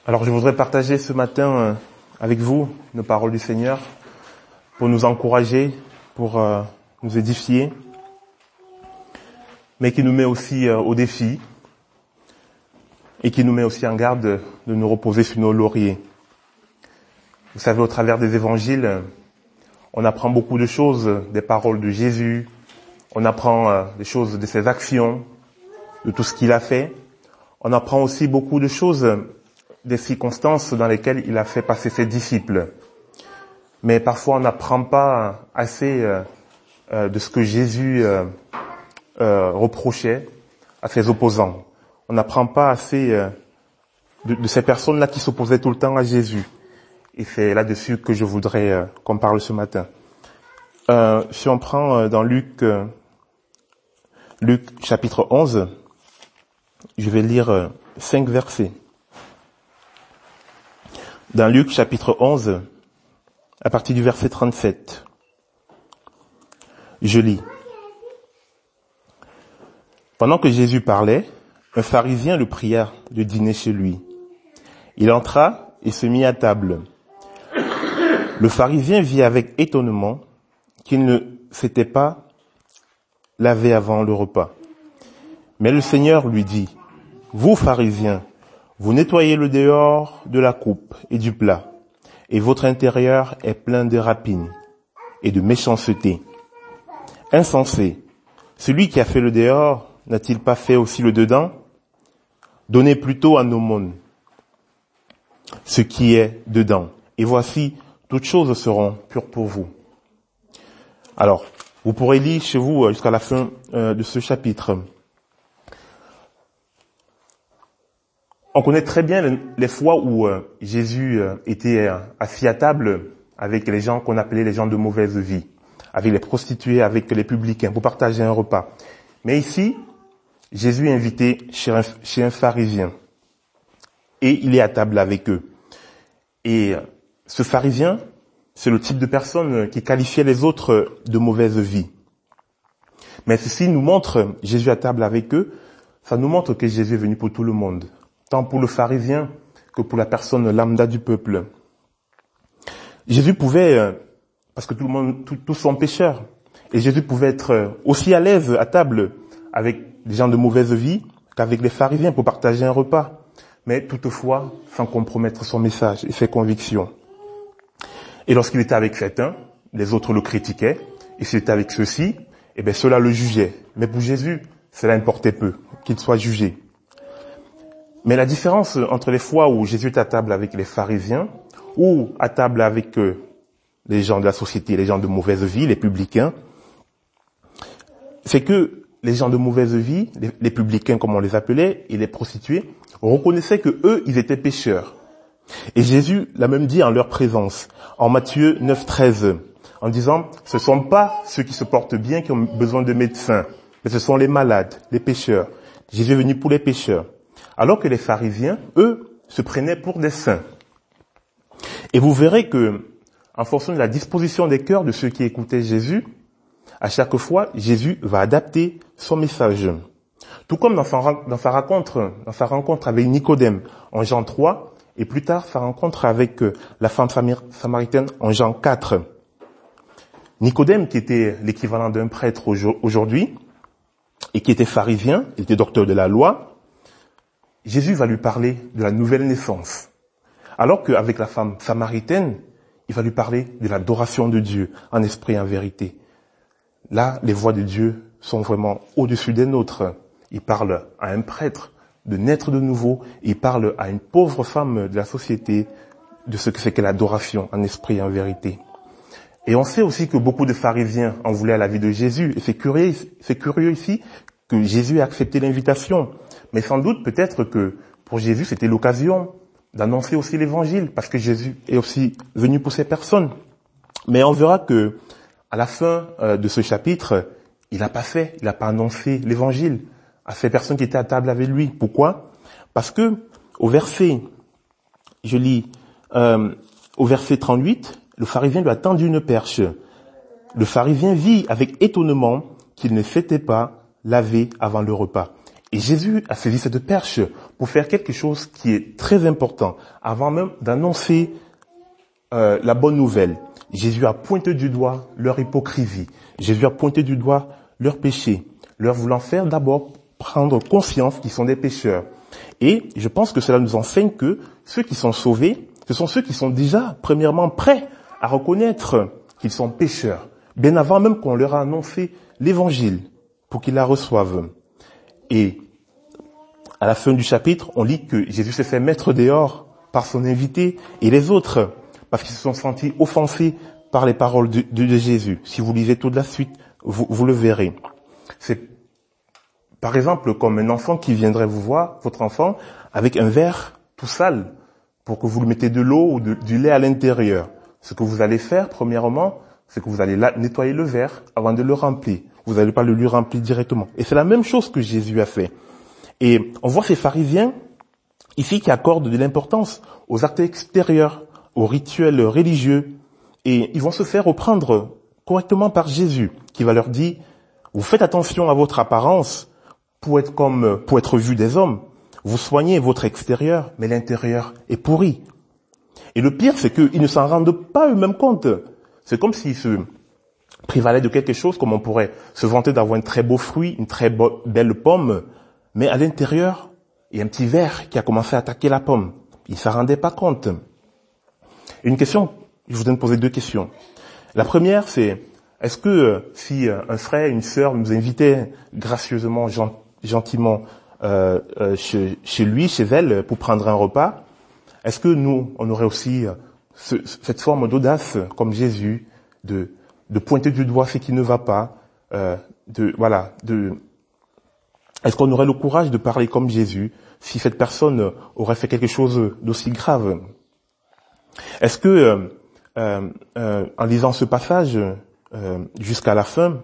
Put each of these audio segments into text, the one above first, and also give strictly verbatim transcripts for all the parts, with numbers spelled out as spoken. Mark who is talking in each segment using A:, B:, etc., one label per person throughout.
A: Alors je voudrais partager ce matin euh, avec vous nos paroles du Seigneur pour nous encourager, pour euh, nous édifier, mais qui nous met aussi euh, au défi et qui nous met aussi en garde de nous reposer sur nos lauriers. Vous savez, au travers des évangiles, on apprend beaucoup de choses, des paroles de Jésus, on apprend euh, des choses de ses actions, de tout ce qu'il a fait. On apprend aussi beaucoup de choses des circonstances dans lesquelles il a fait passer ses disciples. Mais parfois, on n'apprend pas assez euh, euh, de ce que Jésus euh, euh, reprochait à ses opposants. On n'apprend pas assez euh, de, de ces personnes-là qui s'opposaient tout le temps à Jésus. Et c'est là-dessus que je voudrais euh, qu'on parle ce matin. Euh, si on prend euh, dans Luc, euh, Luc chapitre onze, je vais lire euh, cinq versets. Dans Luc chapitre onze, à partir du verset trente-sept, je lis. Pendant que Jésus parlait, un pharisien le pria de dîner chez lui. Il entra et se mit à table. Le pharisien vit avec étonnement qu'il ne s'était pas lavé avant le repas. Mais le Seigneur lui dit, « Vous, pharisiens, vous nettoyez le dehors de la coupe et du plat, et votre intérieur est plein de rapines et de méchanceté. Insensé, celui qui a fait le dehors n'a-t-il pas fait aussi le dedans? Donnez plutôt à l'aumône ce qui est dedans, et voici, toutes choses seront pures pour vous. » Alors, vous pourrez lire chez vous jusqu'à la fin de ce chapitre. On connaît très bien les fois où Jésus était assis à table avec les gens qu'on appelait les gens de mauvaise vie, avec les prostituées, avec les publicains, pour partager un repas. Mais ici, Jésus est invité chez un, chez un pharisien et il est à table avec eux. Et ce pharisien, c'est le type de personne qui qualifiait les autres de mauvaise vie. Mais ceci nous montre, Jésus à table avec eux, ça nous montre que Jésus est venu pour tout le monde, tant pour le pharisien que pour la personne lambda du peuple. Jésus pouvait, parce que tout le monde, tout, tous sont pécheurs, et Jésus pouvait être aussi à l'aise à table avec des gens de mauvaise vie qu'avec les pharisiens pour partager un repas, mais toutefois sans compromettre son message et ses convictions. Et lorsqu'il était avec certains, les autres le critiquaient, et s'il était avec ceux-ci, eh bien cela le jugeait. Mais pour Jésus, cela importait peu, qu'il soit jugé. Mais la différence entre les fois où Jésus est à table avec les pharisiens, ou à table avec euh, les gens de la société, les gens de mauvaise vie, les publicains, c'est que les gens de mauvaise vie, les, les publicains comme on les appelait, et les prostituées, reconnaissaient que eux, ils étaient pécheurs. Et Jésus l'a même dit en leur présence, en Matthieu neuf, treize, en disant, ce ne sont pas ceux qui se portent bien qui ont besoin de médecins, mais ce sont les malades, les pécheurs. Jésus est venu pour les pécheurs. Alors que les pharisiens, eux, se prenaient pour des saints. Et vous verrez que, en fonction de la disposition des cœurs de ceux qui écoutaient Jésus, à chaque fois, Jésus va adapter son message. Tout comme dans sa, dans sa rencontre, dans sa rencontre avec Nicodème en Jean trois, et plus tard sa rencontre avec la femme samaritaine en Jean quatre. Nicodème, qui était l'équivalent d'un prêtre aujourd'hui, et qui était pharisien, il était docteur de la loi, Jésus va lui parler de la nouvelle naissance. Alors qu'avec la femme samaritaine, il va lui parler de l'adoration de Dieu, en esprit et en vérité. Là, les voix de Dieu sont vraiment au-dessus des nôtres. Il parle à un prêtre de naître de nouveau, il parle à une pauvre femme de la société de ce que c'est que l'adoration en esprit et en vérité. Et on sait aussi que beaucoup de pharisiens en voulaient à la vie de Jésus. Et c'est curieux, c'est curieux ici que Jésus ait accepté l'invitation. Mais sans doute peut-être que pour Jésus c'était l'occasion d'annoncer aussi l'évangile, parce que Jésus est aussi venu pour ces personnes. Mais on verra que à la fin de ce chapitre, il n'a pas fait, il n'a pas annoncé l'évangile à ces personnes qui étaient à table avec lui. Pourquoi? Parce que au verset, je lis, euh, au verset trente-huit, le pharisien lui a tendu une perche. Le pharisien vit avec étonnement qu'il ne s'était pas lavé avant le repas. Et Jésus a saisi cette perche pour faire quelque chose qui est très important. Avant même d'annoncer euh, la bonne nouvelle, Jésus a pointé du doigt leur hypocrisie. Jésus a pointé du doigt leur péché, leur voulant faire d'abord prendre conscience qu'ils sont des pécheurs. Et je pense que cela nous enseigne que ceux qui sont sauvés, ce sont ceux qui sont déjà premièrement prêts à reconnaître qu'ils sont pécheurs, bien avant même qu'on leur a annoncé l'évangile pour qu'ils la reçoivent. Et à la fin du chapitre, on lit que Jésus s'est fait mettre dehors par son invité et les autres, parce qu'ils se sont sentis offensés par les paroles de, de, de Jésus. Si vous lisez toute la suite, vous, vous le verrez. C'est par exemple comme un enfant qui viendrait vous voir, votre enfant, avec un verre tout sale, pour que vous lui mettez de l'eau ou de, du lait à l'intérieur. Ce que vous allez faire, premièrement, c'est que vous allez la, nettoyer le verre avant de le remplir. Vous n'allez pas le lui remplir directement. Et c'est la même chose que Jésus a fait. Et on voit ces pharisiens ici qui accordent de l'importance aux actes extérieurs, aux rituels religieux, et ils vont se faire reprendre correctement par Jésus, qui va leur dire, vous faites attention à votre apparence pour être comme, pour être vu des hommes. Vous soignez votre extérieur, mais l'intérieur est pourri. Et le pire, c'est qu'ils ne s'en rendent pas eux-mêmes compte. C'est comme s'ils se prévalaient de quelque chose, comme on pourrait se vanter d'avoir un très beau fruit, une très bo- belle pomme, mais à l'intérieur, il y a un petit ver qui a commencé à attaquer la pomme. Ils ne s'en rendaient pas compte. Une question, je voudrais me poser deux questions. La première, c'est, est-ce que euh, si euh, un frère, une sœur nous invitait gracieusement, gent- gentiment euh, euh, chez, chez lui, chez elle, pour prendre un repas, est-ce que nous, on aurait aussi euh, ce, cette forme d'audace, comme Jésus, de, de pointer du doigt ce qui ne va pas, euh, de voilà, de est-ce qu'on aurait le courage de parler comme Jésus si cette personne aurait fait quelque chose d'aussi grave? Est-ce que, euh, euh, euh, en lisant ce passage euh, jusqu'à la fin,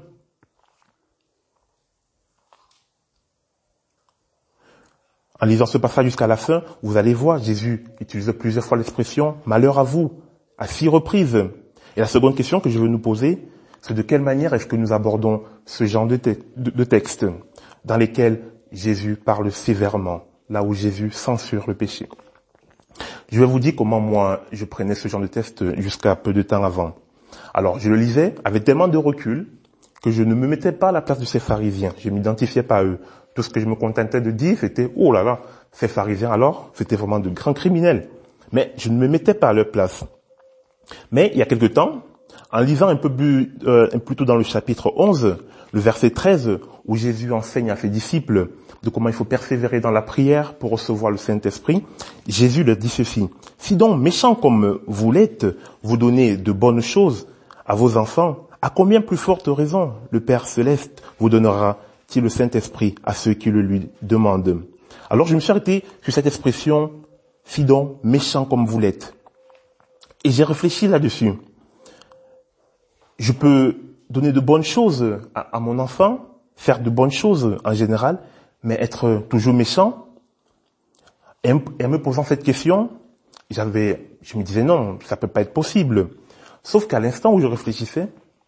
A: en lisant ce passage jusqu'à la fin, vous allez voir, Jésus utilise plusieurs fois l'expression « malheur à vous » à six reprises. Et la seconde question que je veux nous poser, c'est de quelle manière est-ce que nous abordons ce genre de, te- de, de textes dans lesquels Jésus parle sévèrement, là où Jésus censure le péché. Je vais vous dire comment moi je prenais ce genre de texte jusqu'à peu de temps avant. Alors je le lisais avec tellement de recul que je ne me mettais pas à la place de ces pharisiens, je m'identifiais pas à eux. Tout ce que je me contentais de dire, c'était « oh là là, ces pharisiens alors, c'était vraiment de grands criminels ». Mais je ne me mettais pas à leur place. Mais il y a quelque temps, en lisant un peu plus, euh, plutôt dans le chapitre onze, le verset treize, où Jésus enseigne à ses disciples de comment il faut persévérer dans la prière pour recevoir le Saint-Esprit, Jésus leur dit ceci. « Si donc, méchants comme vous l'êtes, vous donnez de bonnes choses à vos enfants, à combien plus forte raison le Père Céleste vous donnera-t-il le Saint-Esprit à ceux qui le lui demandent ?» Alors je me suis arrêté sur cette expression « si donc, méchants comme vous l'êtes ». Et j'ai réfléchi là-dessus. Je peux donner de bonnes choses à, à mon enfant, faire de bonnes choses en général, mais être toujours méchant. Et, et en me posant cette question, j'avais, je me disais non, ça peut pas être possible. Sauf qu'à l'instant où je réfléchissais,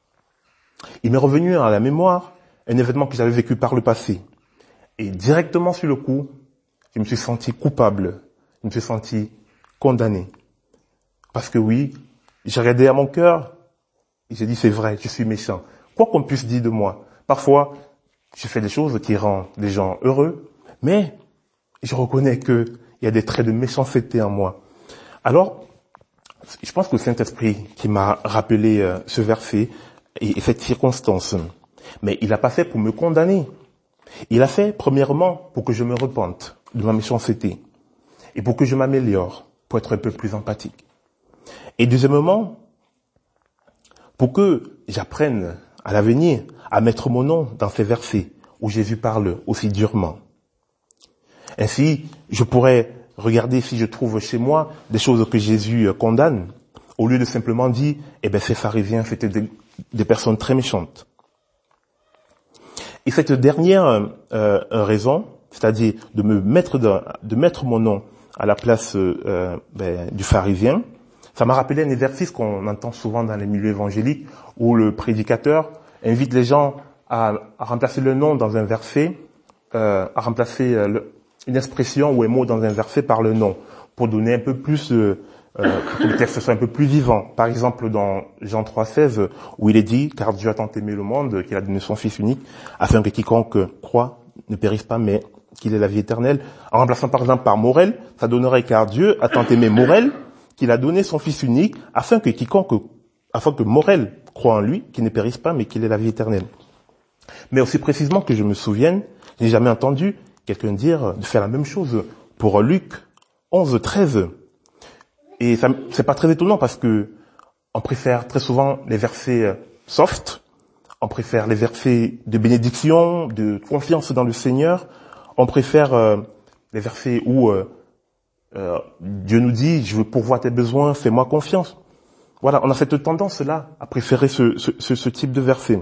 A: il m'est revenu à la mémoire un événement que j'avais vécu par le passé. Et directement sur le coup, je me suis senti coupable, je me suis senti condamné. Parce que oui, j'ai regardé à mon cœur, et j'ai dit c'est vrai, je suis méchant. Quoi qu'on puisse dire de moi, parfois, je fais des choses qui rendent les gens heureux, mais je reconnais qu'il y a des traits de méchanceté en moi. Alors, je pense que le Saint-Esprit qui m'a rappelé euh, ce verset et, et cette circonstance, mais il n'a pas fait pour me condamner. Il a fait, premièrement, pour que je me repente de ma méchanceté et pour que je m'améliore, pour être un peu plus empathique. Et deuxièmement, pour que j'apprenne à l'avenir à mettre mon nom dans ces versets où Jésus parle aussi durement. Ainsi, je pourrais regarder si je trouve chez moi des choses que Jésus condamne, au lieu de simplement dire, eh ben, ces pharisiens, c'était des, des personnes très méchantes. Et cette dernière euh, raison, c'est-à-dire de me mettre de, de mettre mon nom à la place euh, ben, du pharisien, ça m'a rappelé un exercice qu'on entend souvent dans les milieux évangéliques où le prédicateur invite les gens à, à remplacer le nom dans un verset euh, à remplacer euh, le, une expression ou un mot dans un verset par le nom, pour donner un peu plus, euh, euh, pour que le texte soit un peu plus vivant. Par exemple, dans Jean trois seize, où il est dit, car Dieu a tant aimé le monde qu'il a donné son Fils unique, afin que quiconque croit ne périsse pas, mais qu'il ait la vie éternelle. En remplaçant par exemple par Morel, ça donnerait car Dieu a tant aimé Morel qu'il a donné son Fils unique, afin que quiconque, afin que Morel croit en lui, qu'il ne périsse pas, mais qu'il ait la vie éternelle. Mais aussi précisément que je me souvienne, je n'ai jamais entendu quelqu'un dire de faire la même chose pour Luc onze treize. Et ça, c'est pas très étonnant parce que on préfère très souvent les versets soft, on préfère les versets de bénédiction, de confiance dans le Seigneur, on préfère euh, les versets où euh, euh, Dieu nous dit, je veux pourvoir tes besoins, fais-moi confiance. Voilà, on a cette tendance-là à préférer ce, ce, ce, ce type de versets.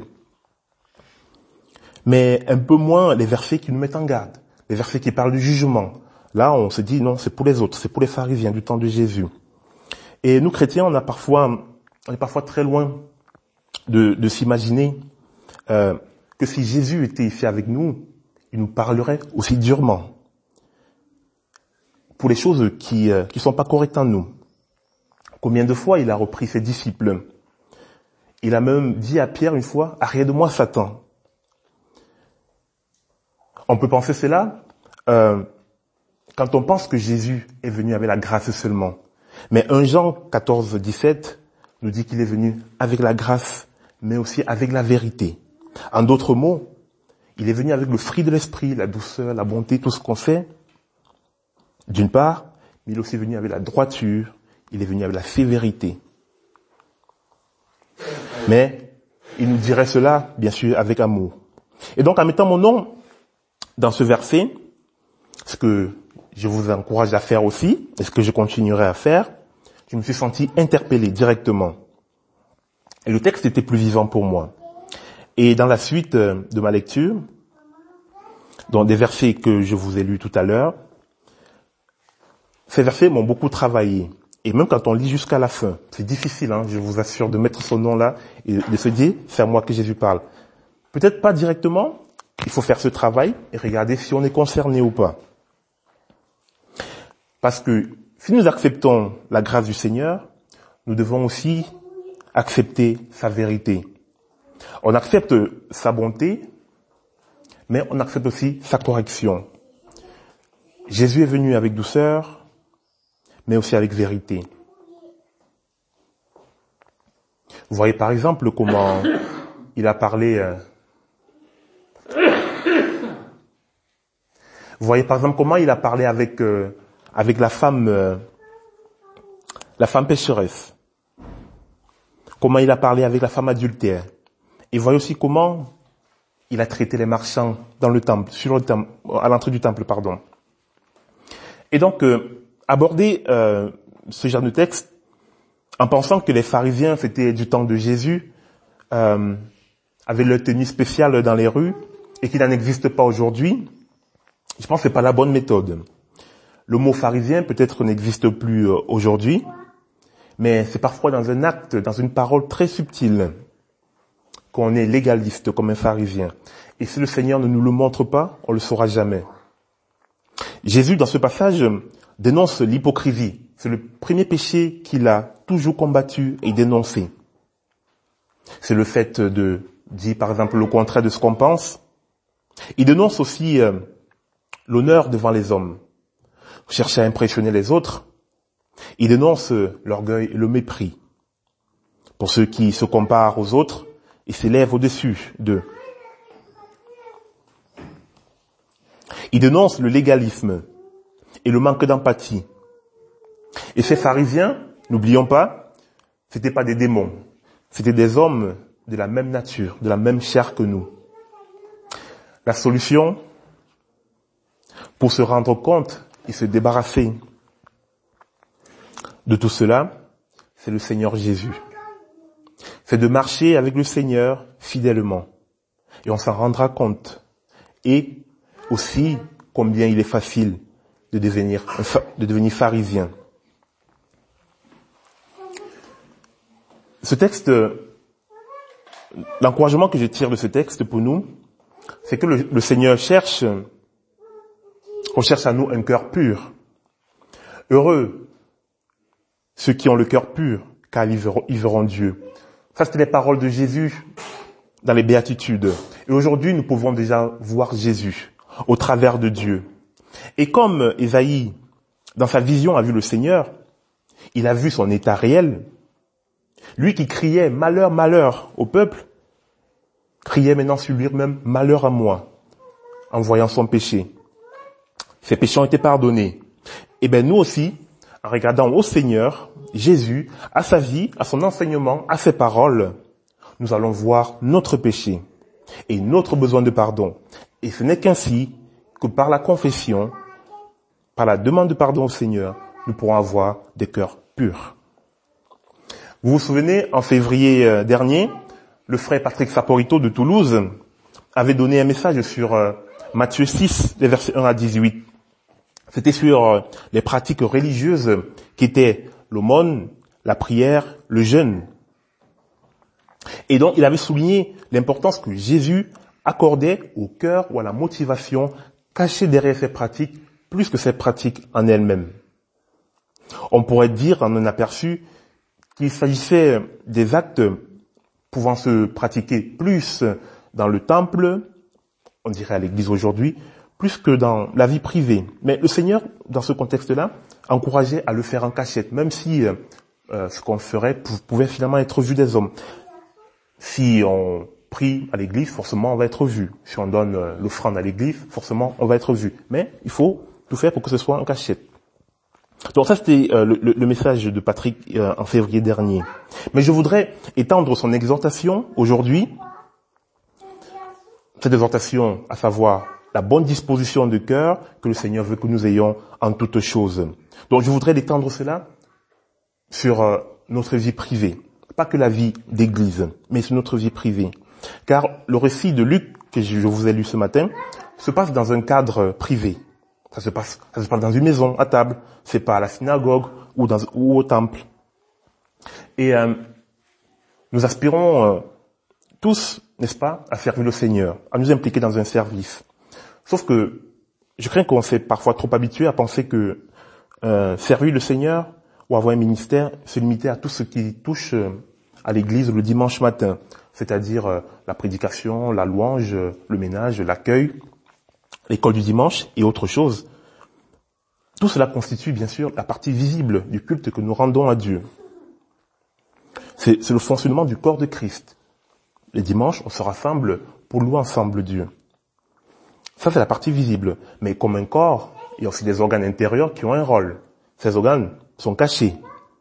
A: Mais un peu moins les versets qui nous mettent en garde, les versets qui parlent du jugement. Là, on se dit non, c'est pour les autres, c'est pour les pharisiens du temps de Jésus. Et nous chrétiens, on a parfois, on est parfois très loin de, de s'imaginer euh, que si Jésus était ici avec nous, il nous parlerait aussi durement pour les choses qui euh, qui sont pas correctes en nous. Combien de fois il a repris ses disciples? Il a même dit à Pierre une fois, arrière de moi, Satan. On peut penser cela euh, quand on pense que Jésus est venu avec la grâce seulement. Mais un Jean quatorze dix-sept nous dit qu'il est venu avec la grâce, mais aussi avec la vérité. En d'autres mots, il est venu avec le fruit de l'esprit, la douceur, la bonté, tout ce qu'on sait, d'une part, mais il est aussi venu avec la droiture, il est venu avec la sévérité. Mais il nous dirait cela, bien sûr, avec amour. Et donc, en mettant mon nom dans ce verset, ce que je vous encourage à faire aussi, et ce que je continuerai à faire, je me suis senti interpellé directement. Et le texte était plus vivant pour moi. Et dans la suite de ma lecture, dans des versets que je vous ai lus tout à l'heure, ces versets m'ont beaucoup travaillé. Et même quand on lit jusqu'à la fin, c'est difficile, hein, je vous assure, de mettre son nom là et de se dire, c'est à moi que Jésus parle. Peut-être pas directement, il faut faire ce travail et regarder si on est concerné ou pas. Parce que si nous acceptons la grâce du Seigneur, nous devons aussi accepter sa vérité. On accepte sa bonté, mais on accepte aussi sa correction. Jésus est venu avec douceur, mais aussi avec vérité. Vous voyez par exemple comment il a parlé... Euh, vous voyez par exemple comment il a parlé avec euh, avec la femme euh, la femme pécheresse. Comment il a parlé avec la femme adultère. Et vous voyez aussi comment il a traité les marchands dans le temple, sur le temple, à l'entrée du temple, pardon. Et donc, euh, aborder euh, ce genre de texte en pensant que les pharisiens, c'était du temps de Jésus, euh, avaient leur tenue spéciale dans les rues et qu'il n'en existe pas aujourd'hui, je pense que c'est pas la bonne méthode. Le mot pharisien peut-être n'existe plus euh, aujourd'hui, mais c'est parfois dans un acte, dans une parole très subtile, qu'on est légaliste comme un pharisien. Et si le Seigneur ne nous le montre pas, on le saura jamais. Jésus, dans ce passage, dénonce l'hypocrisie. C'est le premier péché qu'il a toujours combattu et dénoncé. C'est le fait de dire, par exemple, le contraire de ce qu'on pense. Il dénonce aussi euh, l'honneur devant les hommes. Chercher à impressionner les autres. Il dénonce euh, l'orgueil et le mépris pour ceux qui se comparent aux autres et s'élèvent au-dessus d'eux. Il dénonce le légalisme et le manque d'empathie. Et ces pharisiens, n'oublions pas, c'était pas des démons, c'était des hommes de la même nature, de la même chair que nous. La solution, pour se rendre compte et se débarrasser de tout cela, c'est le Seigneur Jésus. C'est de marcher avec le Seigneur fidèlement. Et on s'en rendra compte. Et aussi, combien il est facile de devenir, de devenir pharisien. Ce texte, l'encouragement que je tire de ce texte pour nous, c'est que le, le Seigneur cherche recherche à nous un cœur pur. Heureux ceux qui ont le cœur pur, car ils verront, ils verront Dieu. Ça, c'était les paroles de Jésus dans les béatitudes. Et aujourd'hui, nous pouvons déjà voir Jésus au travers de Dieu. Et comme Ésaïe, dans sa vision, a vu le Seigneur, il a vu son état réel. Lui qui criait « Malheur, malheur » au peuple, criait maintenant sur lui-même « Malheur à moi » en voyant son péché. Ses péchés ont été pardonnés. Et bien nous aussi, en regardant au Seigneur, Jésus, à sa vie, à son enseignement, à ses paroles, nous allons voir notre péché et notre besoin de pardon. Et ce n'est qu'ainsi que par la confession, par la demande de pardon au Seigneur, nous pourrons avoir des cœurs purs. Vous vous souvenez, en février dernier, le frère Patrick Saporito de Toulouse avait donné un message sur euh, Matthieu six, les versets un à dix-huit. C'était sur euh, les pratiques religieuses qui étaient l'aumône, la prière, le jeûne. Et donc, il avait souligné l'importance que Jésus accordait au cœur ou à la motivation cachée derrière ces pratiques, plus que ces pratiques en elles-mêmes. On pourrait dire en un aperçu qu'il s'agissait des actes pouvant se pratiquer plus dans le temple, on dirait à l'église aujourd'hui, plus que dans la vie privée. Mais le Seigneur, dans ce contexte-là, encourageait à le faire en cachette, même si euh, ce qu'on ferait pouvait finalement être vu des hommes. Si on prie à l'église, forcément on va être vu. Si on donne euh, l'offrande à l'église, forcément on va être vu. Mais il faut tout faire pour que ce soit en cachette. Donc ça, c'était euh, le, le message de Patrick euh, en février dernier. Mais je voudrais étendre son exhortation aujourd'hui. Cette exhortation, à savoir la bonne disposition de cœur que le Seigneur veut que nous ayons en toutes choses. Donc je voudrais étendre cela sur euh, notre vie privée. Pas que la vie d'église, mais sur notre vie privée. Car le récit de Luc, que je vous ai lu ce matin, se passe dans un cadre privé. Ça se passe, ça se passe dans une maison, à table. C'est pas à la synagogue ou, dans, ou au temple. Et euh, nous aspirons euh, tous, n'est-ce pas, à servir le Seigneur, à nous impliquer dans un service. Sauf que je crains qu'on s'est parfois trop habitué à penser que euh, servir le Seigneur ou avoir un ministère se limitait à tout ce qui touche euh, à l'église le dimanche matin, c'est-à-dire euh, la prédication, la louange, le ménage, l'accueil, l'école du dimanche et autre chose. Tout cela constitue bien sûr la partie visible du culte que nous rendons à Dieu. C'est, c'est le fonctionnement du corps de Christ. Les dimanches, on se rassemble pour louer ensemble Dieu. Ça, c'est la partie visible. Mais comme un corps, il y a aussi des organes intérieurs qui ont un rôle. Ces organes sont cachés.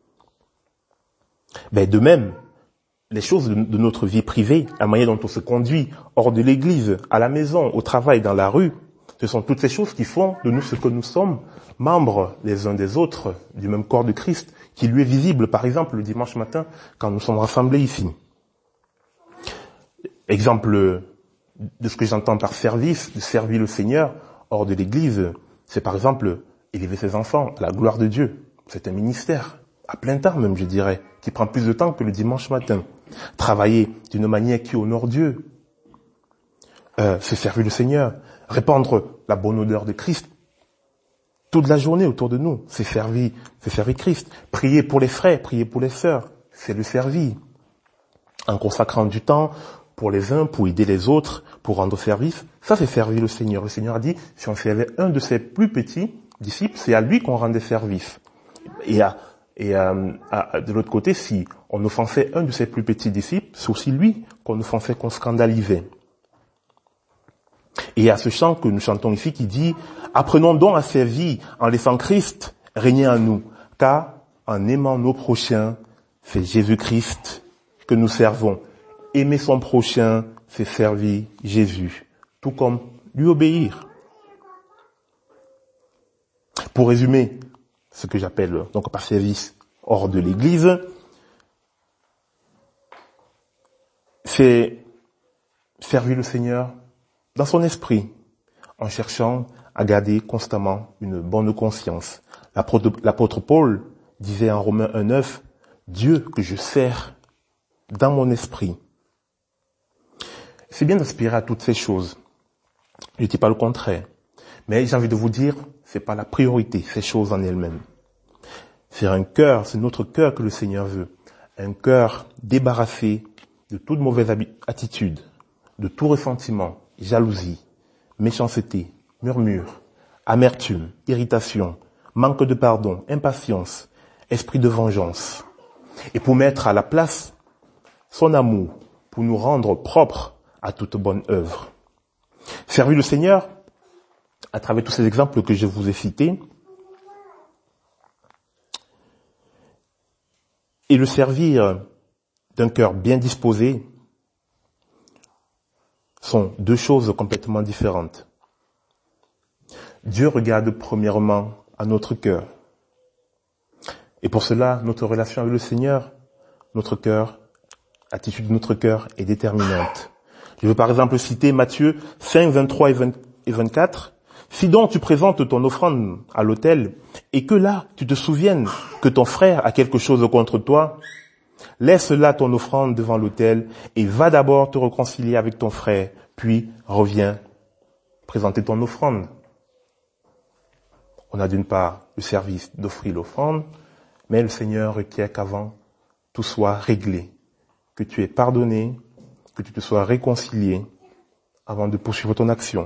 A: Ben, de même, les choses de, de notre vie privée, la manière dont on se conduit hors de l'église, à la maison, au travail, dans la rue, ce sont toutes ces choses qui font de nous ce que nous sommes, membres les uns des autres du même corps de Christ, qui lui est visible, par exemple, le dimanche matin, quand nous sommes rassemblés ici. Exemple de ce que j'entends par service, de servir le Seigneur hors de l'église, c'est par exemple élever ses enfants à la gloire de Dieu. C'est un ministère, à plein temps même, je dirais, qui prend plus de temps que le dimanche matin. Travailler d'une manière qui honore Dieu, euh, c'est servir le Seigneur. Répandre la bonne odeur de Christ toute la journée autour de nous, c'est servir, c'est servir Christ. Prier pour les frères, prier pour les sœurs, c'est le servir. En consacrant du temps pour les uns, pour aider les autres, pour rendre service, ça c'est servir le Seigneur. Le Seigneur a dit, si on servait un de ses plus petits disciples, c'est à lui qu'on rendait service. Et, à, et à, à, de l'autre côté, si on offensait un de ses plus petits disciples, c'est aussi lui qu'on offensait, qu'on scandalisait. Et il y a ce chant que nous chantons ici qui dit « Apprenons donc à servir en laissant Christ régner en nous, car en aimant nos prochains, c'est Jésus-Christ que nous servons. Aimer son prochain, c'est servir Jésus, tout comme lui obéir. » Pour résumer ce que j'appelle donc par service hors de l'Église, c'est servir le Seigneur dans son esprit, en cherchant à garder constamment une bonne conscience. L'apôtre, l'apôtre Paul disait en Romains un neuf, « Dieu que je sers dans mon esprit. » C'est bien d'aspirer à toutes ces choses. Je ne dis pas le contraire. Mais j'ai envie de vous dire, c'est pas la priorité, ces choses en elles-mêmes. C'est un cœur, c'est notre cœur que le Seigneur veut. Un cœur débarrassé de toute mauvaise attitude, de tout ressentiment, jalousie, méchanceté, murmure, amertume, irritation, manque de pardon, impatience, esprit de vengeance. Et pour mettre à la place son amour, pour nous rendre propres à toute bonne œuvre. Servir le Seigneur, à travers tous ces exemples que je vous ai cités, et le servir d'un cœur bien disposé, sont deux choses complètement différentes. Dieu regarde premièrement à notre cœur. Et pour cela, notre relation avec le Seigneur, notre cœur, l'attitude de notre cœur est déterminante. Je veux par exemple citer Matthieu cinq, vingt-trois et vingt-quatre. Si donc tu présentes ton offrande à l'autel et que là tu te souviennes que ton frère a quelque chose contre toi, laisse là ton offrande devant l'autel et va d'abord te réconcilier avec ton frère, puis reviens présenter ton offrande. On a d'une part le service d'offrir l'offrande, mais le Seigneur requiert qu'avant tout soit réglé, que tu aies pardonné, que tu te sois réconcilié avant de poursuivre ton action.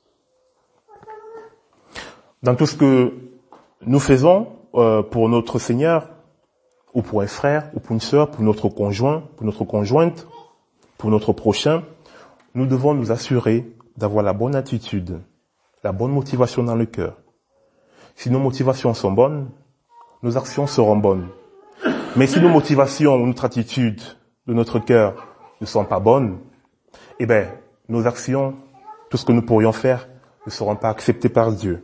A: Dans tout ce que nous faisons euh, pour notre Seigneur, ou pour un frère, ou pour une sœur, pour notre conjoint, pour notre conjointe, pour notre prochain, nous devons nous assurer d'avoir la bonne attitude, la bonne motivation dans le cœur. Si nos motivations sont bonnes, nos actions seront bonnes. Mais si nos motivations ou notre attitude de notre cœur ne sont pas bonnes, eh bien, nos actions, tout ce que nous pourrions faire, ne seront pas acceptées par Dieu.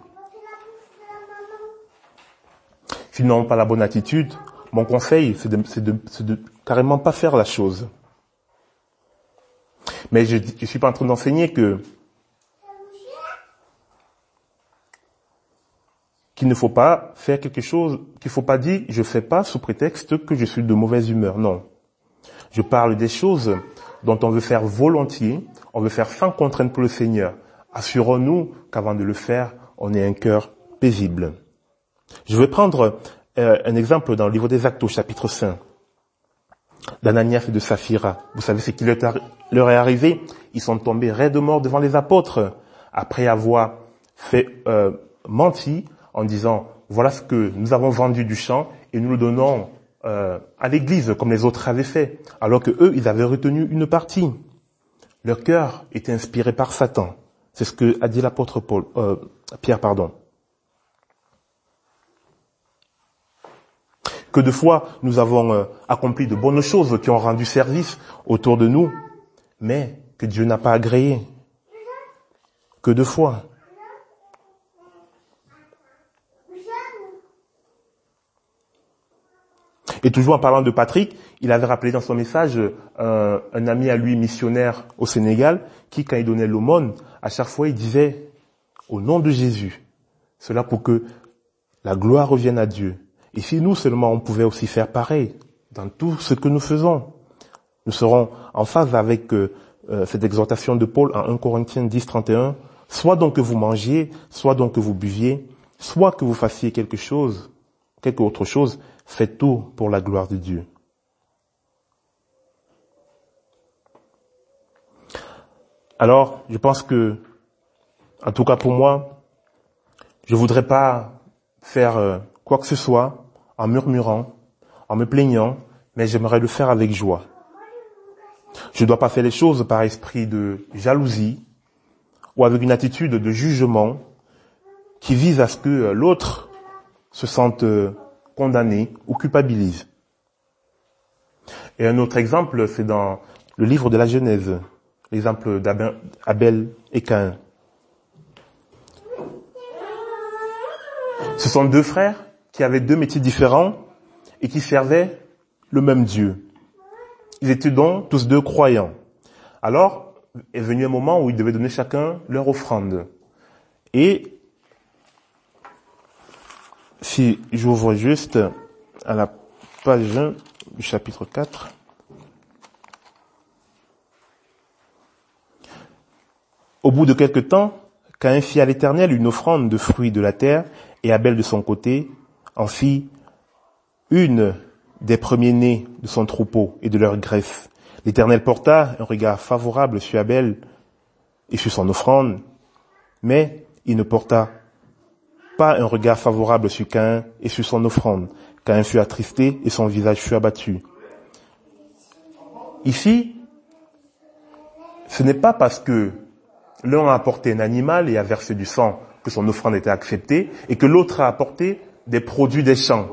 A: Si nous n'avons pas la bonne attitude, mon conseil, c'est de, c'est de, c'est de carrément pas faire la chose. Mais je ne suis pas en train d'enseigner que qu'il ne faut pas faire quelque chose, qu'il ne faut pas dire je fais pas sous prétexte que je suis de mauvaise humeur. Non. Je parle des choses dont on veut faire volontiers, on veut faire sans contrainte pour le Seigneur. Assurons-nous qu'avant de le faire, on ait un cœur paisible. Je vais prendre euh, un exemple dans le livre des Actes au chapitre cinq, d'Ananias et de Saphira. Vous savez ce qui leur est arrivé? Ils sont tombés raides de mort devant les apôtres, après avoir fait euh, menti en disant, voilà ce que nous avons vendu du champ et nous le donnons euh, à l'église, comme les autres avaient fait, alors que eux, ils avaient retenu une partie. Leur cœur était inspiré par Satan. C'est ce que a dit l'apôtre Paul, euh, Pierre, pardon. Que de fois, nous avons euh, accompli de bonnes choses qui ont rendu service autour de nous, mais que Dieu n'a pas agréé. Que de fois. Et toujours en parlant de Patrick, il avait rappelé dans son message un, un ami à lui missionnaire au Sénégal qui, quand il donnait l'aumône, à chaque fois il disait « Au nom de Jésus », cela pour que la gloire revienne à Dieu. Et si nous seulement on pouvait aussi faire pareil dans tout ce que nous faisons, nous serons en phase avec euh, cette exhortation de Paul en un Corinthiens dix, trente et un, soit donc que vous mangiez, soit donc que vous buviez, soit que vous fassiez quelque chose, quelque autre chose, faites tout pour la gloire de Dieu. Alors, je pense que, en tout cas pour moi, je voudrais pas faire euh, quoi que ce soit en murmurant, en me plaignant, mais j'aimerais le faire avec joie. Je ne dois pas faire les choses par esprit de jalousie ou avec une attitude de jugement qui vise à ce que l'autre se sente condamné ou culpabilise. Et un autre exemple, c'est dans le livre de la Genèse, l'exemple d'Abel et Caïn. Ce sont deux frères qui avaient deux métiers différents et qui servaient le même Dieu. Ils étaient donc tous deux croyants. Alors, est venu un moment où ils devaient donner chacun leur offrande. Et si j'ouvre juste à la page un du chapitre quatre, au bout de quelque temps, Caïn fit à l'Éternel une offrande de fruits de la terre, et Abel de son côté en fit une des premiers-nés de son troupeau et de leur graisse. L'Éternel porta un regard favorable sur Abel et sur son offrande, mais il ne porta pas un regard favorable sur Caïn et sur son offrande. Caïn fut attristé et son visage fut abattu. Ici, ce n'est pas parce que l'un a apporté un animal et a versé du sang que son offrande était acceptée et que l'autre a apporté des produits des champs.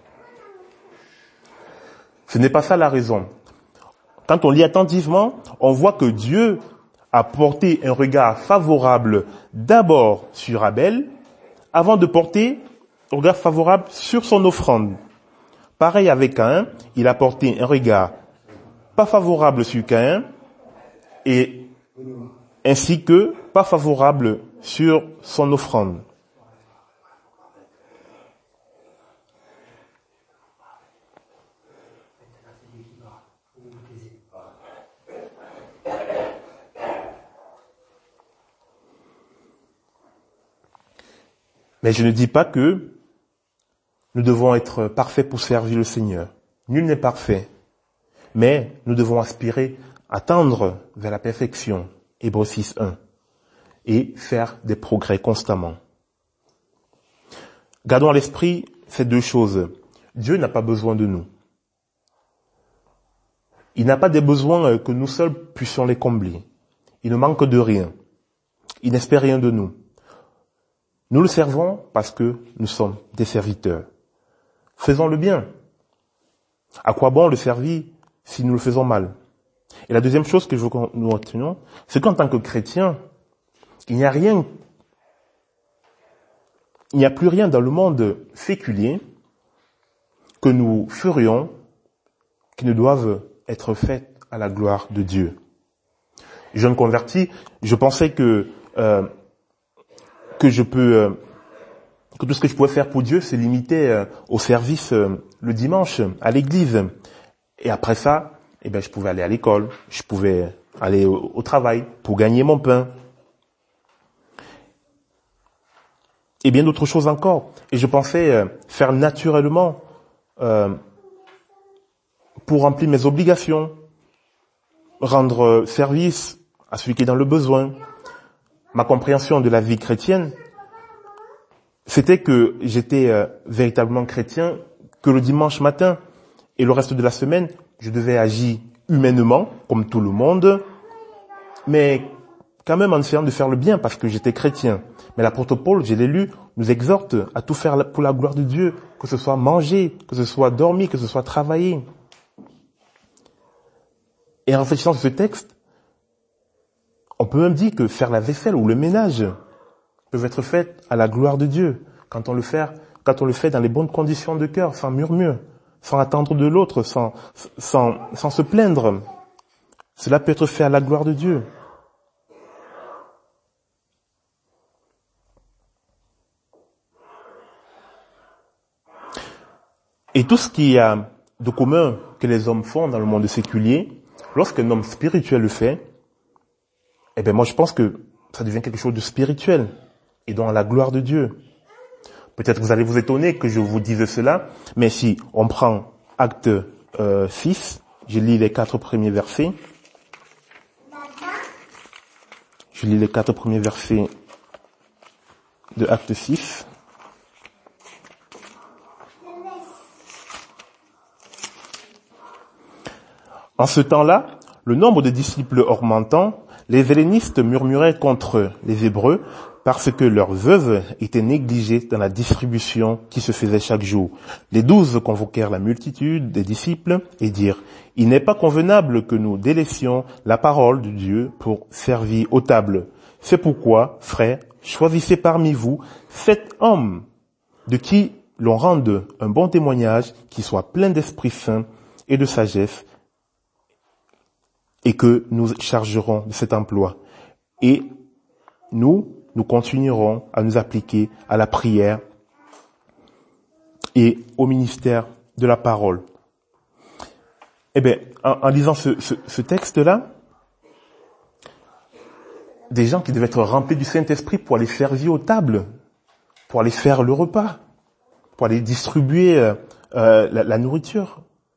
A: Ce n'est pas ça la raison. Quand on lit attentivement, on voit que Dieu a porté un regard favorable d'abord sur Abel avant de porter un regard favorable sur son offrande. Pareil avec Caïn, il a porté un regard pas favorable sur Caïn et ainsi que pas favorable sur son offrande. Mais je ne dis pas que nous devons être parfaits pour servir le Seigneur. Nul n'est parfait. Mais nous devons aspirer à tendre vers la perfection, Hébreux six un, et faire des progrès constamment. Gardons à l'esprit ces deux choses. Dieu n'a pas besoin de nous. Il n'a pas des besoins que nous seuls puissions les combler. Il ne manque de rien. Il n'espère rien de nous. Nous le servons parce que nous sommes des serviteurs. Faisons le bien. À quoi bon le servir si nous le faisons mal? Et la deuxième chose que je veux que nous retenions, c'est qu'en tant que chrétien, il n'y a rien, il n'y a plus rien dans le monde séculier que nous ferions qui ne doivent être fait à la gloire de Dieu. Jeune converti, je pensais que euh, que je peux euh, que tout ce que je pouvais faire pour Dieu, c'est limiter euh, au service euh, le dimanche à l'église. Et après ça, eh ben je pouvais aller à l'école, je pouvais aller au, au travail pour gagner mon pain. Et bien d'autres choses encore. Et je pensais euh, faire naturellement euh, pour remplir mes obligations, rendre euh, service à celui qui est dans le besoin. Ma compréhension de la vie chrétienne, c'était que j'étais euh, véritablement chrétien que le dimanche matin et le reste de la semaine, je devais agir humainement, comme tout le monde, mais quand même en essayant de faire le bien parce que j'étais chrétien. Mais l'apôtre Paul, je l'ai lu, nous exhorte à tout faire pour la gloire de Dieu, que ce soit manger, que ce soit dormir, que ce soit travailler. Et en réfléchissant sur ce texte, on peut même dire que faire la vaisselle ou le ménage peuvent être faits à la gloire de Dieu quand on le fait, quand on le fait dans les bonnes conditions de cœur, sans murmure, sans attendre de l'autre, sans, sans, sans se plaindre. Cela peut être fait à la gloire de Dieu. Et tout ce qu'il y a de commun que les hommes font dans le monde séculier, lorsqu'un homme spirituel le fait, eh bien moi je pense que ça devient quelque chose de spirituel et donc à la gloire de Dieu. Peut-être que vous allez vous étonner que je vous dise cela, mais si on prend Acte euh, six, je lis les quatre premiers versets. Je lis les quatre premiers versets de Acte six. En ce temps-là, le nombre de disciples augmentant, les hellénistes murmuraient contre les Hébreux parce que leurs veuves étaient négligées dans la distribution qui se faisait chaque jour. Les douze convoquèrent la multitude des disciples et dirent « Il n'est pas convenable que nous délaissions la parole de Dieu pour servir aux tables. C'est pourquoi, frères, choisissez parmi vous sept hommes de qui l'on rende un bon témoignage, qui soit plein d'Esprit Saint et de sagesse, et que nous chargerons de cet emploi. Et nous, nous continuerons à nous appliquer à la prière et au ministère de la parole. » Eh bien, en, en lisant ce, ce, ce texte-là, des gens qui devaient être remplis du Saint-Esprit pour aller servir aux tables, pour aller faire le repas, pour aller distribuer euh, euh, la, la nourriture.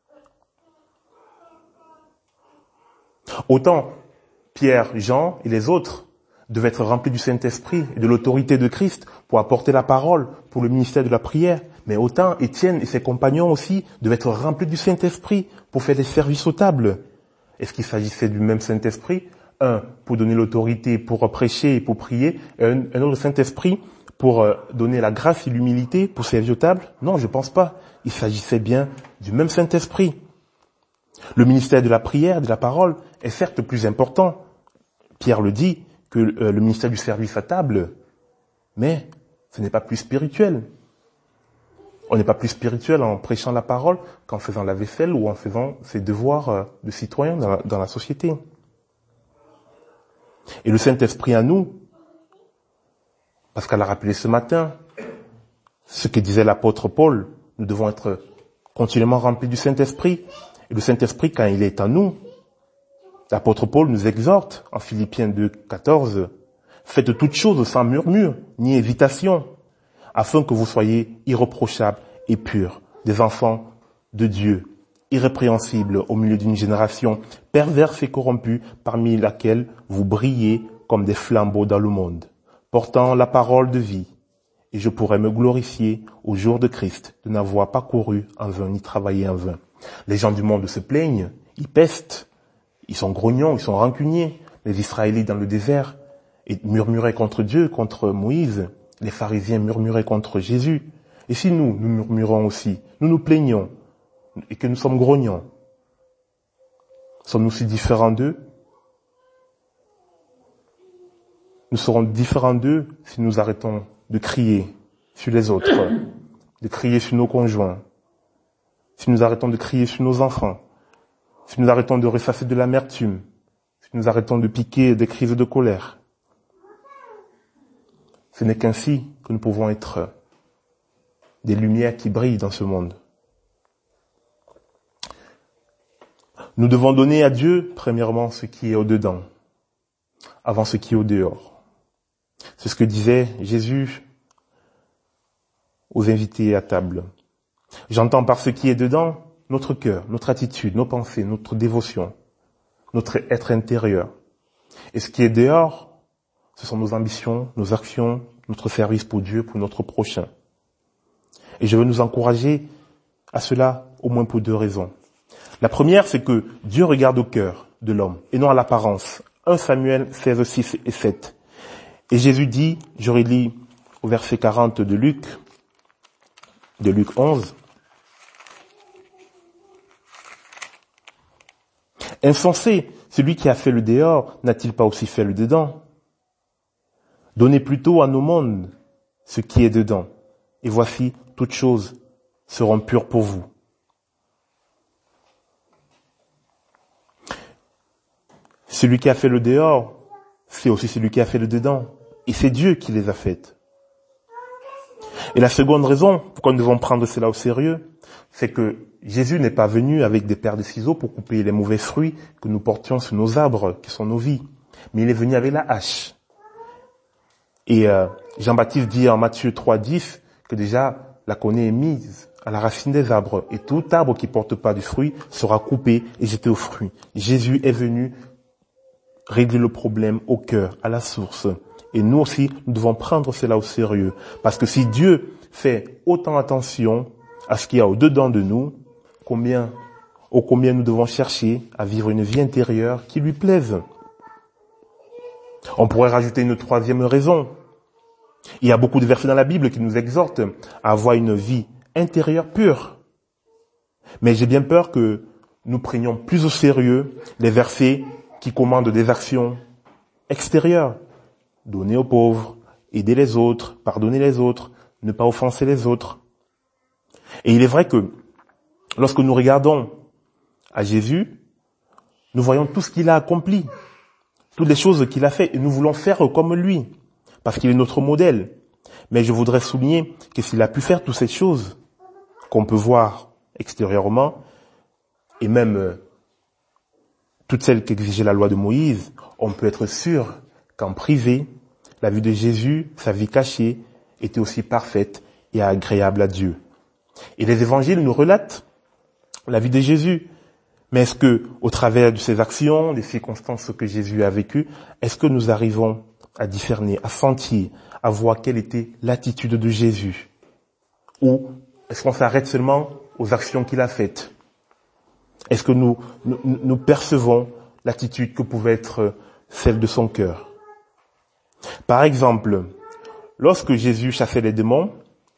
A: Autant Pierre, Jean et les autres devaient être remplis du Saint-Esprit et de l'autorité de Christ pour apporter la parole pour le ministère de la prière, mais autant Étienne et ses compagnons aussi devaient être remplis du Saint-Esprit pour faire des services aux tables. Est-ce qu'il s'agissait du même Saint-Esprit? Un, pour donner l'autorité, pour prêcher et pour prier, et un, un autre Saint-Esprit pour euh, donner la grâce et l'humilité pour servir aux tables? Non, je pense pas. Il s'agissait bien du même Saint-Esprit. Le ministère de la prière, de la parole, est certes plus important. Pierre le dit, que euh, le ministère du service à table, mais ce n'est pas plus spirituel. On n'est pas plus spirituel en prêchant la parole qu'en faisant la vaisselle ou en faisant ses devoirs euh, de citoyen dans la, dans la société. Et le Saint-Esprit à nous, parce qu'elle a rappelé ce matin, ce que disait l'apôtre Paul, nous devons être continuellement remplis du Saint-Esprit. Et le Saint-Esprit, quand il est en nous, l'apôtre Paul nous exhorte en Philippiens deux, quatorze, « Faites toutes choses sans murmure, ni hésitation, afin que vous soyez irréprochables et purs, des enfants de Dieu, irrépréhensibles au milieu d'une génération perverse et corrompue, parmi laquelle vous brillez comme des flambeaux dans le monde, portant la parole de vie. Et je pourrais me glorifier au jour de Christ de n'avoir pas couru en vain, ni travaillé en vain. » Les gens du monde se plaignent, ils pestent, ils sont grognons, ils sont rancuniers. Les Israélites dans le désert murmuraient contre Dieu, contre Moïse. Les pharisiens murmuraient contre Jésus. Et si nous, nous murmurons aussi, nous nous plaignons, et que nous sommes grognons, sommes-nous si différents d'eux? Nous serons différents d'eux si nous arrêtons de crier sur les autres, de crier sur nos conjoints, si nous arrêtons de crier sur nos enfants, si nous arrêtons de ressasser de l'amertume, si nous arrêtons de piquer des crises de colère. Ce n'est qu'ainsi que nous pouvons être des lumières qui brillent dans ce monde. Nous devons donner à Dieu, premièrement, ce qui est au-dedans, avant ce qui est au-dehors. C'est ce que disait Jésus aux invités à table. J'entends par ce qui est dedans notre cœur, notre attitude, nos pensées, notre dévotion, notre être intérieur. Et ce qui est dehors, ce sont nos ambitions, nos actions, notre service pour Dieu, pour notre prochain. Et je veux nous encourager à cela au moins pour deux raisons. La première, c'est que Dieu regarde au cœur de l'homme et non à l'apparence. un Samuel seize, six et sept. Et Jésus dit, je relis au verset quarante de Luc, de Luc onze, « Insensé, celui qui a fait le dehors n'a-t-il pas aussi fait le dedans? Donnez plutôt à nos mondes ce qui est dedans, et voici, toutes choses seront pures pour vous. » Celui qui a fait le dehors, c'est aussi celui qui a fait le dedans. Et c'est Dieu qui les a faites. Et la seconde raison pourquoi nous devons prendre cela au sérieux, c'est que Jésus n'est pas venu avec des paires de ciseaux pour couper les mauvais fruits que nous portions sur nos arbres, qui sont nos vies. Mais il est venu avec la hache. Et euh, Jean-Baptiste dit en Matthieu trois, dix que déjà la connaît est mise à la racine des arbres. Et tout arbre qui porte pas du fruit sera coupé et jeté au fruit. Jésus est venu régler le problème au cœur, à la source. Et nous aussi, nous devons prendre cela au sérieux. Parce que si Dieu fait autant attention à ce qu'il y a au-dedans de nous, combien, ô combien nous devons chercher à vivre une vie intérieure qui lui plaise. On pourrait rajouter une troisième raison. Il y a beaucoup de versets dans la Bible qui nous exhortent à avoir une vie intérieure pure. Mais j'ai bien peur que nous prenions plus au sérieux les versets qui commandent des actions extérieures. Donner aux pauvres, aider les autres, pardonner les autres, ne pas offenser les autres. Et il est vrai que lorsque nous regardons à Jésus, nous voyons tout ce qu'il a accompli, toutes les choses qu'il a fait, et nous voulons faire comme lui, parce qu'il est notre modèle. Mais je voudrais souligner que s'il a pu faire toutes ces choses qu'on peut voir extérieurement, et même toutes celles qu'exigeait la loi de Moïse, on peut être sûr qu'en privé, la vie de Jésus, sa vie cachée, était aussi parfaite et agréable à Dieu. Et les évangiles nous relatent la vie de Jésus. Mais est-ce que, au travers de ses actions, des circonstances que Jésus a vécues, est-ce que nous arrivons à discerner, à sentir, à voir quelle était l'attitude de Jésus? Ou est-ce qu'on s'arrête seulement aux actions qu'il a faites? Est-ce que nous, nous, nous percevons l'attitude que pouvait être celle de son cœur? Par exemple, lorsque Jésus chassait les démons,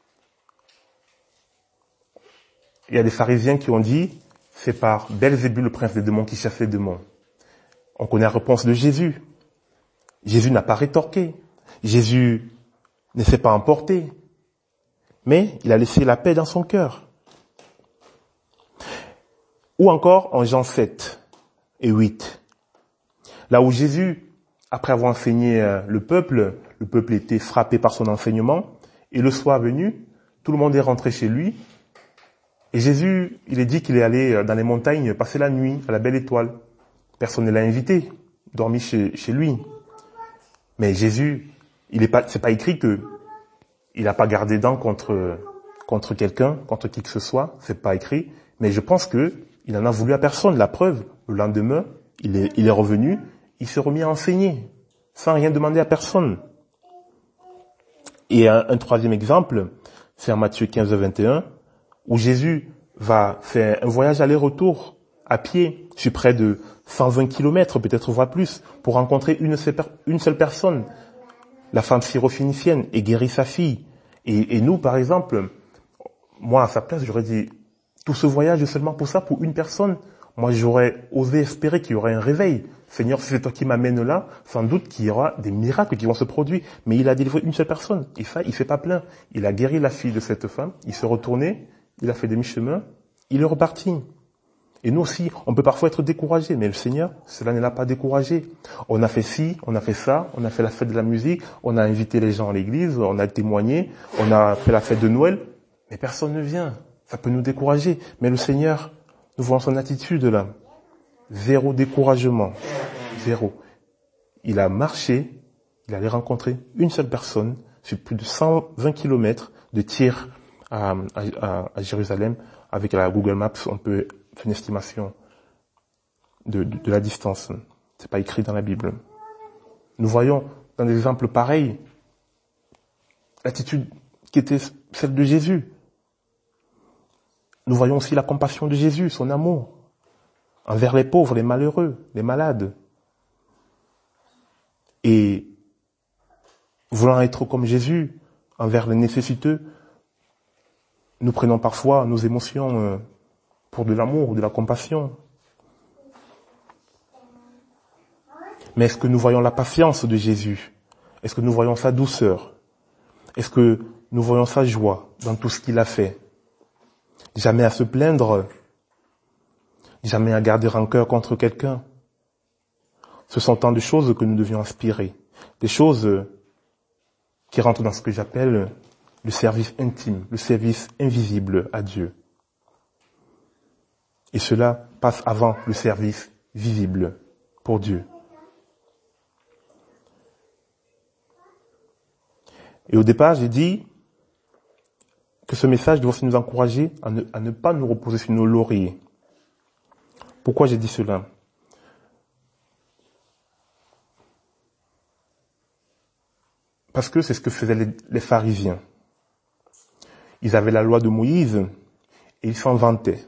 A: il y a des pharisiens qui ont dit, c'est par Belzébul, le prince des démons, qui chasse les démons. On connaît la réponse de Jésus. Jésus n'a pas rétorqué. Jésus ne s'est pas emporté. Mais il a laissé la paix dans son cœur. Ou encore en Jean sept et huit. Là où Jésus, après avoir enseigné le peuple, le peuple était frappé par son enseignement, et le soir venu, tout le monde est rentré chez lui, et Jésus, il est dit qu'il est allé dans les montagnes passer la nuit à la belle étoile. Personne ne l'a invité, dormi chez, chez lui. Mais Jésus, il est pas, c'est pas écrit que il n'a pas gardé dents contre contre quelqu'un, contre qui que ce soit. C'est pas écrit. Mais je pense que il en a voulu à personne. La preuve, le lendemain, il est il est revenu, il s'est remis à enseigner sans rien demander à personne. Et un, un troisième exemple, c'est en Matthieu quinze, vingt et un. Où Jésus va faire un voyage aller-retour à pied sur près de cent vingt kilomètres, peut-être voire plus, pour rencontrer une seule, une seule personne, la femme syrophénicienne, et guérir sa fille. Et, et nous, par exemple, moi à sa place, j'aurais dit, tout ce voyage seulement pour ça, pour une personne, moi j'aurais osé espérer qu'il y aurait un réveil. Seigneur, si c'est toi qui m'amènes là, sans doute qu'il y aura des miracles qui vont se produire. Mais il a délivré une seule personne. Et ça, il fait pas plein. Il a guéri la fille de cette femme, il s'est retourné, il a fait demi-chemin, il est reparti. Et nous aussi, on peut parfois être découragé, mais le Seigneur, cela ne l'a pas découragé. On a fait ci, on a fait ça, on a fait la fête de la musique, on a invité les gens à l'église, on a témoigné, on a fait la fête de Noël, mais personne ne vient. Ça peut nous décourager. Mais le Seigneur, nous voyons son attitude là. Zéro découragement. Zéro. Il a marché, il allait rencontrer une seule personne sur plus de cent vingt kilomètres de Tyr À, à, à Jérusalem. Avec la Google Maps, on peut faire une estimation de, de, de la distance. C'est pas écrit dans la Bible. Nous voyons dans des exemples pareils l'attitude qui était celle de Jésus. Nous voyons aussi la compassion de Jésus, son amour envers les pauvres, les malheureux, les malades. Et voulant être comme Jésus envers les nécessiteux, nous prenons parfois nos émotions pour de l'amour ou de la compassion. Mais est-ce que nous voyons la patience de Jésus? Est-ce que nous voyons sa douceur? Est-ce que nous voyons sa joie dans tout ce qu'il a fait? Jamais à se plaindre, jamais à garder rancœur contre quelqu'un. Ce sont tant de choses que nous devions inspirer. Des choses qui rentrent dans ce que j'appelle le service intime, le service invisible à Dieu. Et cela passe avant le service visible pour Dieu. Et au départ, j'ai dit que ce message doit aussi nous encourager à ne, à ne pas nous reposer sur nos lauriers. Pourquoi j'ai dit cela? Parce que c'est ce que faisaient les, les pharisiens. Ils avaient la loi de Moïse et ils s'en vantaient.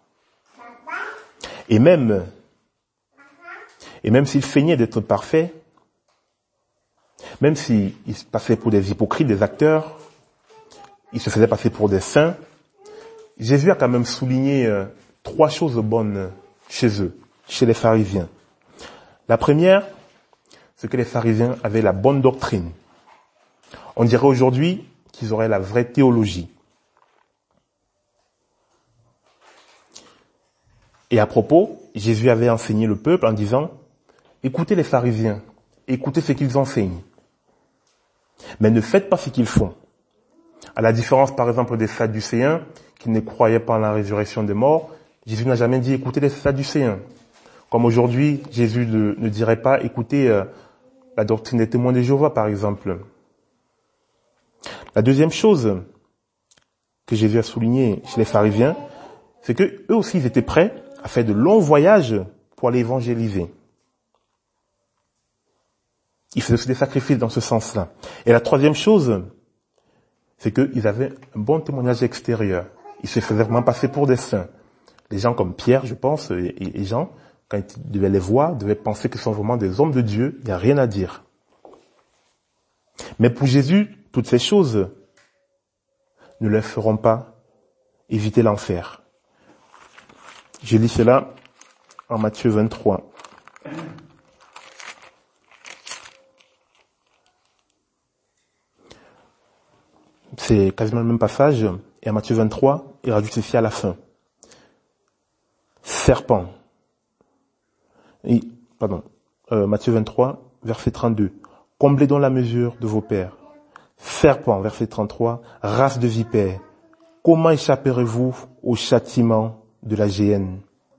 A: Et même, et même s'ils feignaient d'être parfaits, même s'ils se passaient pour des hypocrites, des acteurs, ils se faisaient passer pour des saints, Jésus a quand même souligné euh, trois choses bonnes chez eux, chez les pharisiens. La première, c'est que les pharisiens avaient la bonne doctrine. On dirait aujourd'hui qu'ils auraient la vraie théologie. Et à propos, Jésus avait enseigné le peuple en disant, écoutez les pharisiens, écoutez ce qu'ils enseignent, mais ne faites pas ce qu'ils font. À la différence, par exemple, des Sadducéens, qui ne croyaient pas en la résurrection des morts, Jésus n'a jamais dit écoutez les Sadducéens. Comme aujourd'hui, Jésus ne, ne dirait pas écoutez euh, la doctrine des témoins de Jéhovah, par exemple. La deuxième chose que Jésus a soulignée chez les pharisiens, c'est que eux aussi, ils étaient prêts à faire de longs voyages pour aller évangéliser. Ils faisaient aussi des sacrifices dans ce sens-là. Et la troisième chose, c'est qu'ils avaient un bon témoignage extérieur. Ils se faisaient vraiment passer pour des saints. Les gens comme Pierre, je pense, et, et Jean, quand ils devaient les voir, devaient penser qu'ils sont vraiment des hommes de Dieu. Il n'y a rien à dire. Mais pour Jésus, toutes ces choses ne leur feront pas éviter l'enfer. Je lis cela en Matthieu vingt-trois. C'est quasiment le même passage. Et en Matthieu vingt-trois, il rajoute ceci à la fin. Serpent. Et, pardon. Euh, Matthieu vingt-trois, verset trente-deux. Comblez donc la mesure de vos pères. Serpent, verset trente-trois. Race de vipères. Comment échapperez-vous au châtiment de la géhenne?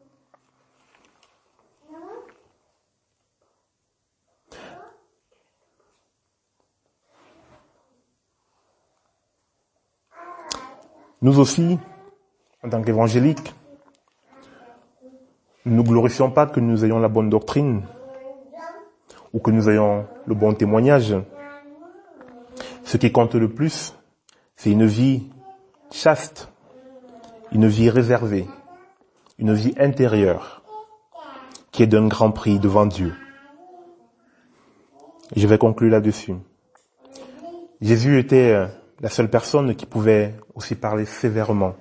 A: Nous aussi, en tant qu'évangéliques, ne nous glorifions pas que nous ayons la bonne doctrine ou que nous ayons le bon témoignage. Ce qui compte le plus, c'est une vie chaste, une vie réservée, une vie intérieure qui est d'un grand prix devant Dieu. Je vais conclure là-dessus. Jésus était la seule personne qui pouvait aussi parler sévèrement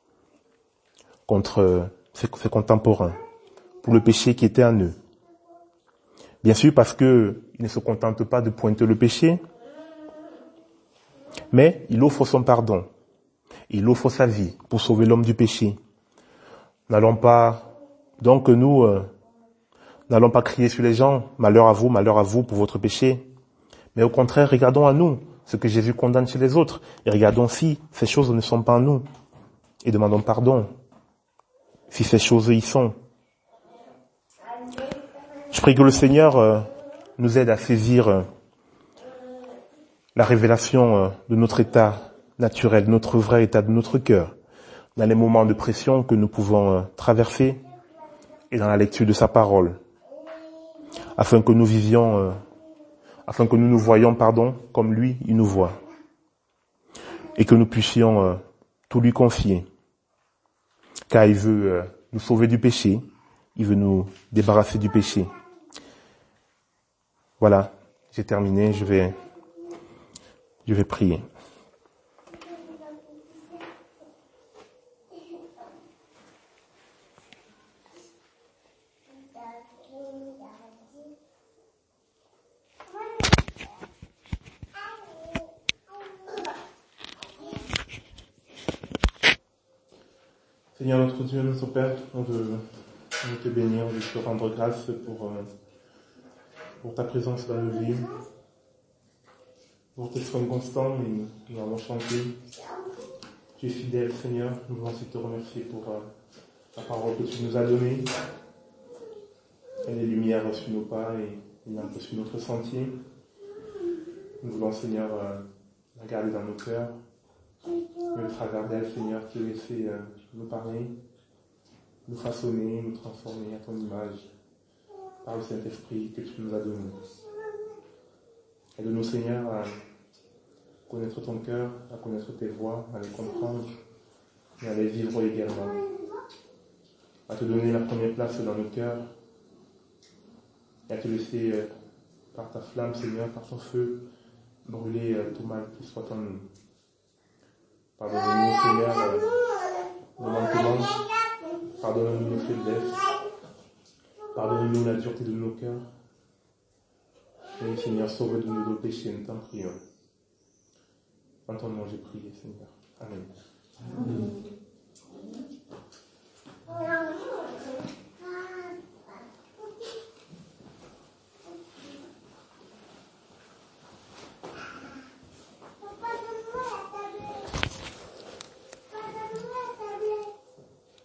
A: contre ses, ses contemporains pour le péché qui était en eux. Bien sûr, parce que il ne se contente pas de pointer le péché, mais il offre son pardon. Il offre sa vie pour sauver l'homme du péché. N'allons pas, donc nous, euh, n'allons pas crier sur les gens, malheur à vous, malheur à vous pour votre péché. Mais au contraire, regardons à nous ce que Jésus condamne chez les autres. Et regardons si ces choses ne sont pas en nous. Et demandons pardon si ces choses y sont. Je prie que le Seigneur euh, nous aide à saisir euh, la révélation euh, de notre état naturel, notre vrai état de notre cœur, dans les moments de pression que nous pouvons euh, traverser et dans la lecture de sa parole, afin que nous vivions, euh, afin que nous nous voyions, pardon, comme lui, il nous voit, et que nous puissions euh, tout lui confier, car il veut euh, nous sauver du péché, il veut nous débarrasser du péché. Voilà, j'ai terminé, je vais, je vais prier. Seigneur notre Dieu, notre Père, on veut, on veut te bénir, on veut te rendre grâce pour, euh, pour ta présence dans nos vies, pour tes soins constants, et nous allons chanter. Tu es fidèle, Seigneur, nous voulons aussi te remercier pour euh, la parole que tu nous as donnée. Elle est lumière sur nos pas et une lampe sur notre sentier. Nous voulons, Seigneur, euh, la garder dans nos cœurs. Mais au travers d'elle, Seigneur, te laisser euh, nous parler, nous façonner, nous transformer à ton image par le Saint-Esprit que tu nous as donné. Aide-nous, Seigneur, à connaître ton cœur, à connaître tes voies, à les comprendre et à les vivre également. À te donner la première place dans nos cœurs et à te laisser, euh, par ta flamme, Seigneur, par ton feu, brûler euh, tout mal qui soit en nous. Pardonne-nous, Seigneur, euh, nos manquements, pardonne-nous nos faiblesses, pardonne-nous la dureté de nos cœurs. Et Seigneur, sauve-nous de nos péchés, nous t'en prions. En ton nom, j'ai prié, Seigneur. Amen. Amen.